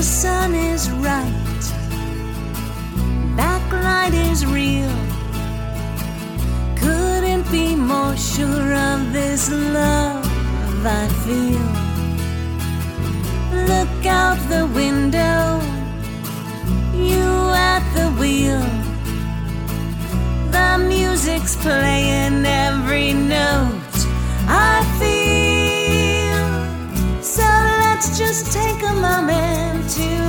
sun is right, backlight is real. Couldn't be more sure of this love I feel. Look out the window, you at the wheel. The music's playing every note I feel. So let's just take a moment to